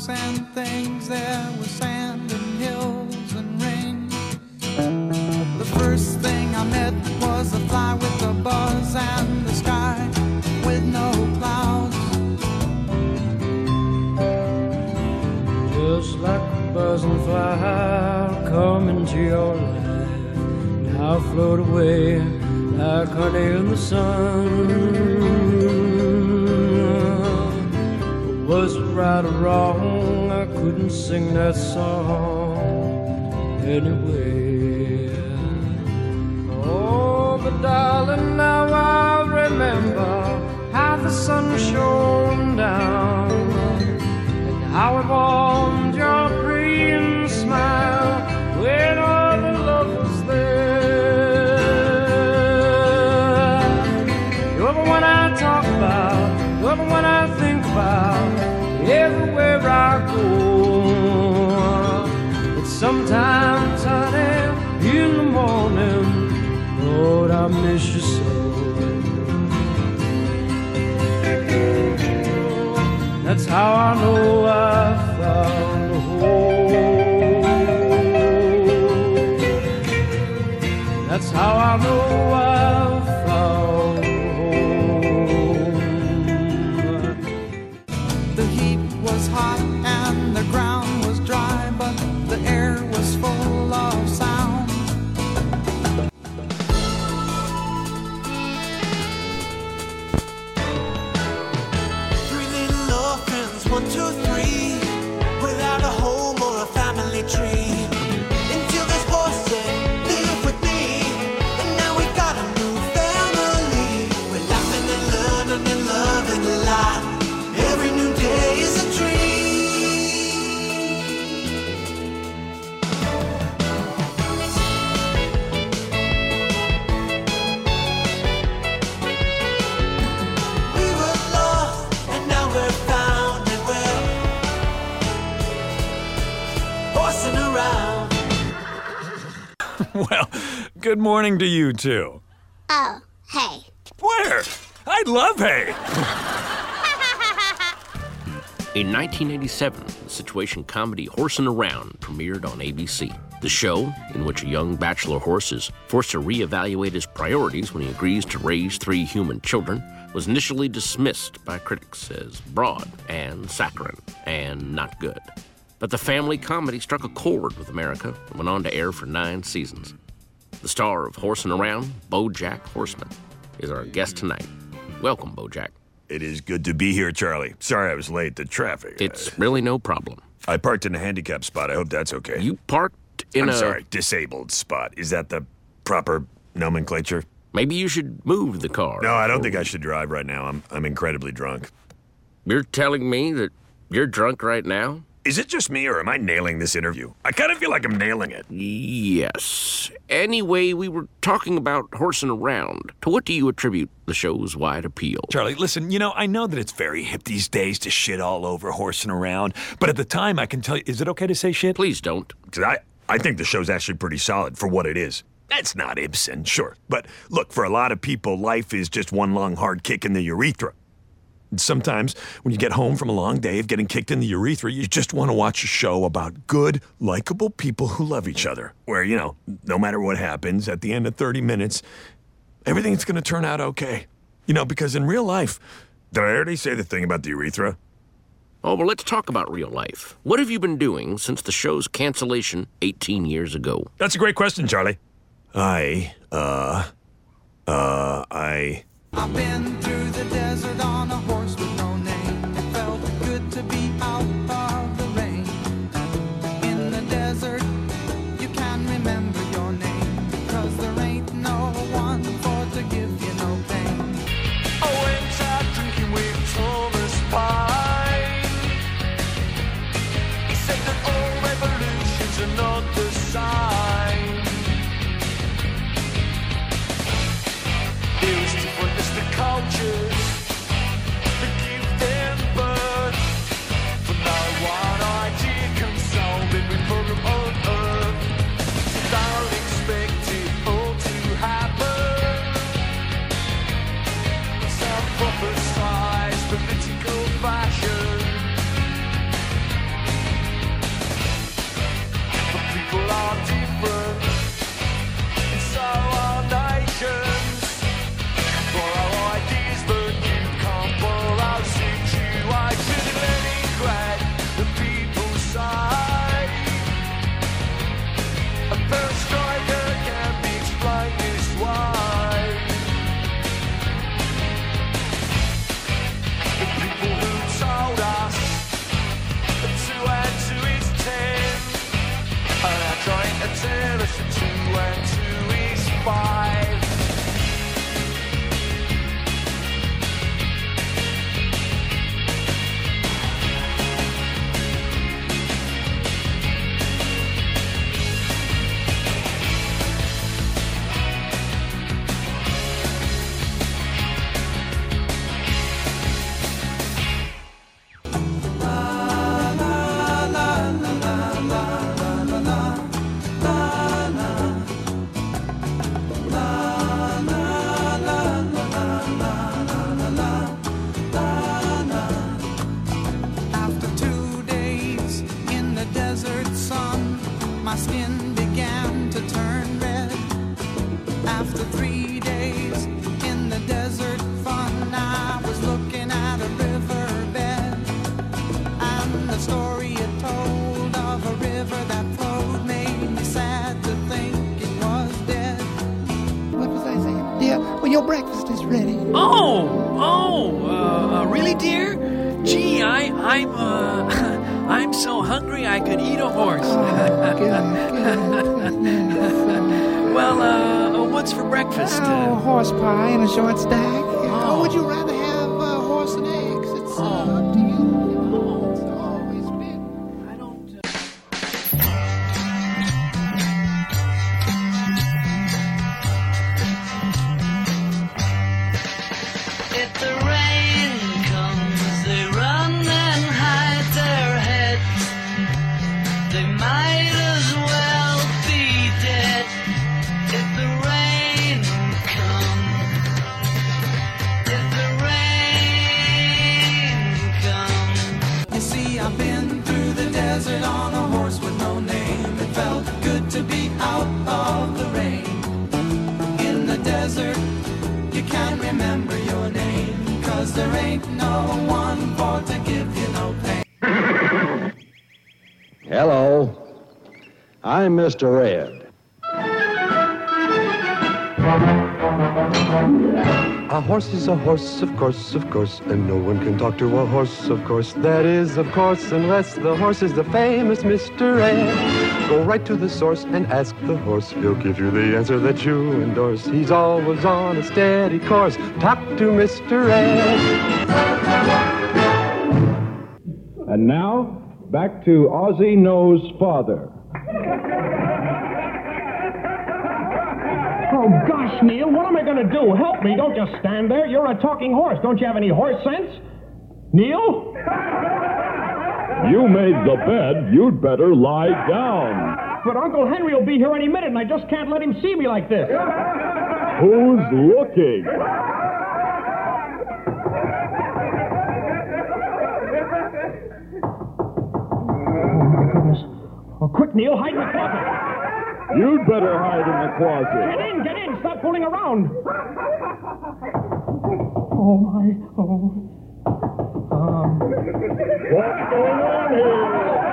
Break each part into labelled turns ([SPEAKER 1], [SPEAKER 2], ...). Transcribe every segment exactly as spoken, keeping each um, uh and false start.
[SPEAKER 1] rocks and things, there was sand and hills and rain. The first thing I met was a fly with a buzz and the sky with no clouds.
[SPEAKER 2] Just like a buzzing fly, I'll come into your life, and I'll float away like honey in the sun. Was it right or wrong? I couldn't sing that song anyway. Oh, but darling, now I remember how the sun shone down and how it warmed your green smile when all the love was there. You're the one I talk about, you're the one I think about everywhere I go. But sometimes, honey, in the morning, Lord, I miss you so. That's how I know I found a home. That's how I know I found a home.
[SPEAKER 1] The heat was hot and the ground was dry, but the air was full of sound.
[SPEAKER 3] Three little orphans, one, two, three, without a home or a family tree. Until this boy said, live with me, and now we got a new family. We're laughing and learning and loving a lot. Every new day is a We were lost, and now we're found, and we're horsing around.
[SPEAKER 4] Well, good morning to you two.
[SPEAKER 5] Oh, hey.
[SPEAKER 4] Where? I love hay.
[SPEAKER 6] In nineteen eighty-seven, the situation comedy Horsin' Around premiered on A B C. The show, in which a young bachelor horse is forced to reevaluate his priorities when he agrees to raise three human children, was initially dismissed by critics as broad and saccharine and not good. But the family comedy struck a chord with America and went on to air for nine seasons. The star of Horsin' Around, BoJack Horseman, is our guest tonight. Welcome, BoJack.
[SPEAKER 7] It is good to be here, Charlie. Sorry I was late. The traffic.
[SPEAKER 6] It's really no problem.
[SPEAKER 7] I parked in a handicap spot. I hope that's okay.
[SPEAKER 6] You parked in
[SPEAKER 7] I'm
[SPEAKER 6] a...
[SPEAKER 7] sorry, disabled spot. Is that the proper nomenclature?
[SPEAKER 6] Maybe you should move the car.
[SPEAKER 7] No, I don't think I should drive right now. I'm I'm incredibly drunk.
[SPEAKER 6] You're telling me that you're drunk right now?
[SPEAKER 7] Is it just me, or am I nailing this interview? I kind of feel like I'm nailing it.
[SPEAKER 6] Yes. Anyway, we were talking about Horsin' Around. To what do you attribute the show's wide appeal?
[SPEAKER 4] Charlie, listen, you know, I know that it's very hip these days to shit all over Horsing Around, but at the time, I can tell you, is it okay to say shit?
[SPEAKER 6] Please don't.
[SPEAKER 7] 'Cause I, I think the show's actually pretty solid for what it is. It's not Ibsen, sure. But look, for a lot of people, life is just one long hard kick in the urethra. And sometimes, when you get home from a long day of getting kicked in the urethra, you just want to watch a show about good, likable people who love each other. Where, you know, no matter what happens, at the end of thirty minutes, everything's going to turn out okay. You know, because in real life, did I already say the thing about the urethra?
[SPEAKER 6] Oh, well, let's talk about real life. What have you been doing since the show's cancellation eighteen years ago?
[SPEAKER 7] That's a great question, Charlie. I, uh, uh, I...
[SPEAKER 1] I've been through the desert on a horse with no name. It felt good to be out of the rain. In the desert, you can remember your name, because there ain't no one for to give you no pain.
[SPEAKER 3] I went out drinking with Thomas Pine. He said that all revolutions are not the sign. It was different as the cultures.
[SPEAKER 2] five.
[SPEAKER 1] After two days in the desert sun, my skin began to turn red. After three days in the desert fun, I was looking at a riverbed, and the story it told of a river that flowed made me sad to think it was dead.
[SPEAKER 5] What was I saying? Dear, when your breakfast is ready.
[SPEAKER 8] Oh, oh, uh, uh, really, dear? Gee, I, I'm, uh, I'm so hungry I could eat a horse.
[SPEAKER 5] Good, good, yes,
[SPEAKER 8] Well, uh, what's for breakfast?
[SPEAKER 5] uh, oh,
[SPEAKER 8] Uh,
[SPEAKER 5] horse pie and a short stack.
[SPEAKER 8] Oh.
[SPEAKER 5] Or would you rather have uh, horse and eggs? It's uh,
[SPEAKER 8] Oh.
[SPEAKER 5] up to you. You know, it's always been.
[SPEAKER 8] I don't. Uh...
[SPEAKER 9] If the rain comes, they run and hide their heads. They might as well be dead. If the rain comes, if the rain comes.
[SPEAKER 1] You see, I've been through the desert on a horse with no name. It felt good to be out of the rain. In the desert, you can't remember your name, 'cause there ain't no one for to give you no pain.
[SPEAKER 10] Hello, I'm Mister Red. A horse is a horse, of course, of course, and no one can talk to a horse, of course. That is, of course, unless the horse is the famous Mister Ed. Go right to the source and ask the horse. He'll give you the answer that you endorse. He's always on a steady course. Talk to Mister Ed.
[SPEAKER 11] And now, back to Ozzie Knows Father.
[SPEAKER 12] Oh, gosh, Neil, what am I going to do? Help me. Don't just stand there. You're a talking horse. Don't you have any horse sense? Neil?
[SPEAKER 11] You made the bed. You'd better lie down.
[SPEAKER 12] But Uncle Henry will be here any minute, and I just can't let him see me like this.
[SPEAKER 11] Who's looking?
[SPEAKER 12] Oh, my goodness. Oh, quick, Neil, hide in the closet.
[SPEAKER 11] You'd better hide in the closet.
[SPEAKER 12] Get in, get in. Stop fooling around. Oh, my. Oh. Um.
[SPEAKER 11] What's going on here?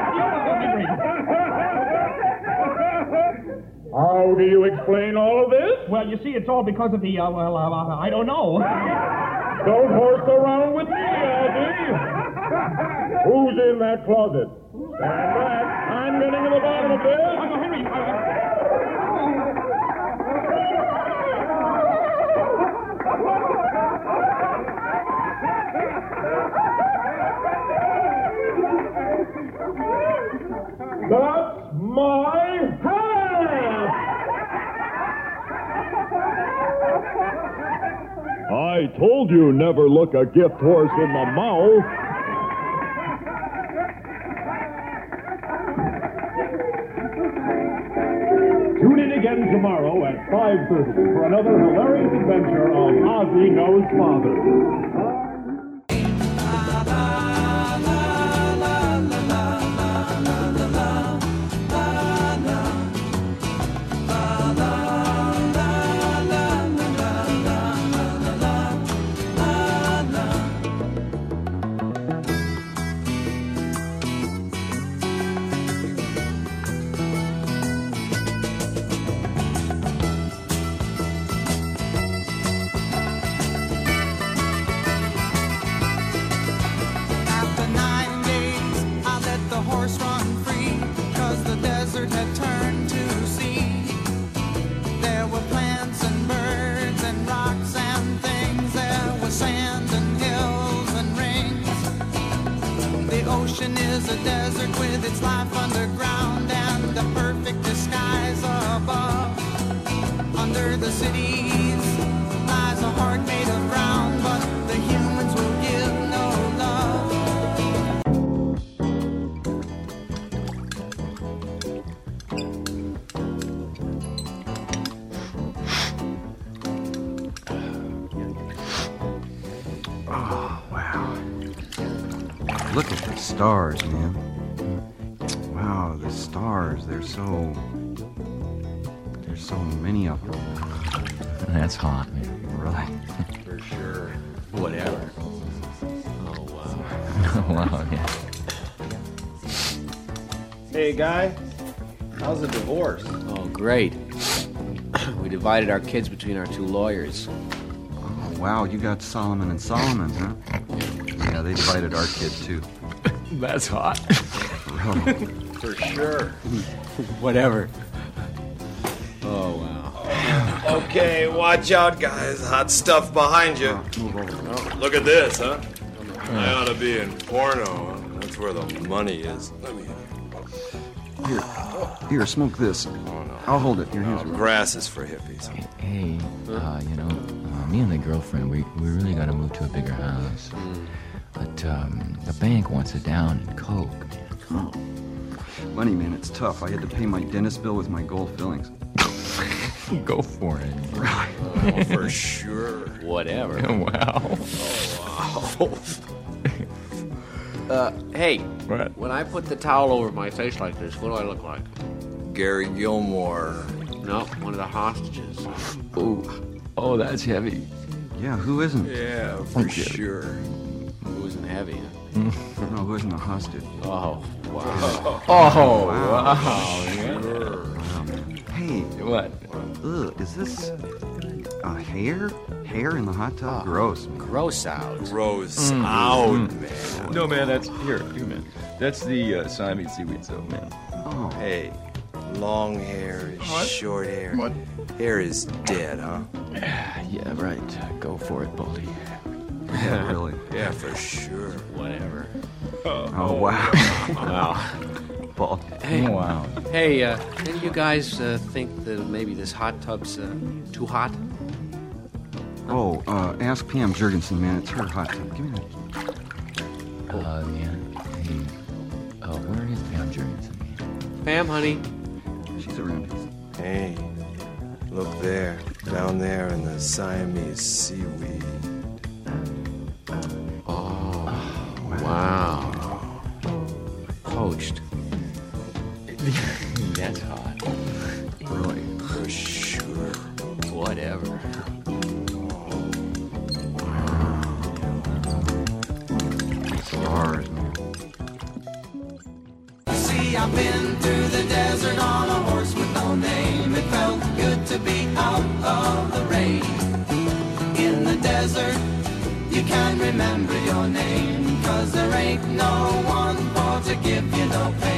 [SPEAKER 11] How do you explain all of this?
[SPEAKER 12] Well, you see, it's all because of the, uh, well, uh, I don't know.
[SPEAKER 11] Don't horse around with me, Ozzie. Who's in that closet? Stand back. I'm getting to the bottom of this.
[SPEAKER 12] Uncle Henry, uh,
[SPEAKER 11] That's my hat! I told you never look a gift horse in the mouth. Tune in again tomorrow at five thirty for another hilarious adventure of Ozzie Knows Father.
[SPEAKER 1] ocean is a desert with its life underground and the perfect disguise above. Under the cities lies a heart made of ground, but the humans will give no love.
[SPEAKER 13] Oh, wow. Look at the stars, man. Wow, the stars, they're so... There's so many of them.
[SPEAKER 14] That's hot, man.
[SPEAKER 13] Really?
[SPEAKER 14] For sure. Whatever. Oh, wow. Wow, yeah.
[SPEAKER 15] Hey, guy. How's the divorce?
[SPEAKER 16] Oh, great. We divided our kids between our two lawyers.
[SPEAKER 13] Oh, wow, you got Solomon and Solomon, huh? Yeah, they divided our kid, too.
[SPEAKER 14] That's hot.
[SPEAKER 13] Really?
[SPEAKER 15] For sure.
[SPEAKER 16] Whatever. Oh, wow.
[SPEAKER 15] Okay, watch out, guys. Hot stuff behind you. Oh, look at this, huh? I ought to be in porno. That's where the money is. Let me...
[SPEAKER 13] Here, here, smoke this.
[SPEAKER 15] Oh, no.
[SPEAKER 13] I'll hold it. Here, here's
[SPEAKER 15] Oh, grass is for hippies.
[SPEAKER 14] Hey, uh, you know, uh, me and the girlfriend, we, we really got to move to a bigger house.
[SPEAKER 16] Mm.
[SPEAKER 14] But um, the bank wants it down in coke.
[SPEAKER 13] Oh. Money, man, it's tough. I had to pay my dentist bill with my gold fillings.
[SPEAKER 14] Go for it.
[SPEAKER 13] Right.
[SPEAKER 15] Oh, for sure.
[SPEAKER 16] Whatever.
[SPEAKER 14] Wow.
[SPEAKER 16] Oh, wow. uh, hey,
[SPEAKER 14] what?
[SPEAKER 16] When I put the towel over my face like this, what do I look like?
[SPEAKER 15] Gary Gilmore.
[SPEAKER 16] No, one of the hostages.
[SPEAKER 14] Oh, oh, that's heavy.
[SPEAKER 13] Yeah, who isn't?
[SPEAKER 15] Yeah, for sure.
[SPEAKER 16] Who isn't heavy, huh?
[SPEAKER 13] No, who isn't a hostage?
[SPEAKER 16] Oh, wow.
[SPEAKER 14] Oh,
[SPEAKER 13] wow.
[SPEAKER 14] wow.
[SPEAKER 15] Sure.
[SPEAKER 13] Wow, man. Hey,
[SPEAKER 14] What?
[SPEAKER 13] ugh, is this uh, hair? Hair in the hot tub? Gross, man.
[SPEAKER 16] Gross out.
[SPEAKER 15] Gross out, man.
[SPEAKER 14] No, man, that's... Here, here, man. That's the uh, Siamese seaweed soap, man.
[SPEAKER 13] Oh.
[SPEAKER 15] Hey, long hair,
[SPEAKER 14] What?
[SPEAKER 15] short hair.
[SPEAKER 14] What?
[SPEAKER 15] Hair is dead, huh?
[SPEAKER 14] Yeah, right. Go for it, Baldy.
[SPEAKER 13] Yeah, really.
[SPEAKER 15] Yeah, for sure.
[SPEAKER 16] Whatever.
[SPEAKER 13] Oh, wow.
[SPEAKER 16] Wow.
[SPEAKER 13] Ball.
[SPEAKER 16] Hey,
[SPEAKER 14] Wow.
[SPEAKER 16] Hey, uh, any of you guys uh, think that maybe this hot tub's uh, too hot?
[SPEAKER 13] Oh, uh, ask Pam Jurgensen, man. It's her hot tub. Give me that.
[SPEAKER 14] Uh, yeah. Hey, uh, where is Pam Jurgensen?
[SPEAKER 16] Pam, honey.
[SPEAKER 13] She's around here.
[SPEAKER 15] Hey, look there. Down there in the Siamese seaweed.
[SPEAKER 16] Oh, wow. Poached. That's hot.
[SPEAKER 13] Really?
[SPEAKER 15] For sure.
[SPEAKER 16] Whatever.
[SPEAKER 13] Stars, man.
[SPEAKER 1] See, I've been through the desert on a horse with no name. It felt good to be out of the rain. In the desert, you can't remember your name, 'cause there ain't no one for to give you no pain.